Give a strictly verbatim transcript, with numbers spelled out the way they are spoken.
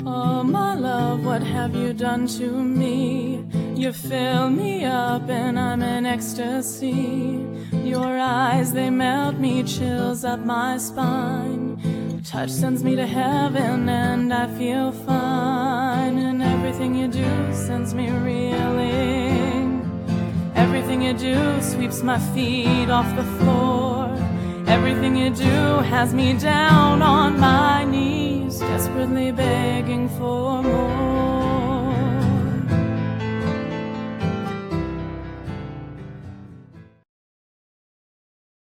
Oh, my love, what have you done to me? You fill me up and I'm in ecstasy. Your eyes, they melt me, chills up my spine. Your touch sends me to heaven and I feel fine. And everything you do sends me reeling. Everything you do sweeps my feet off the floor. Everything you do has me down on my knees, desperately begging for more.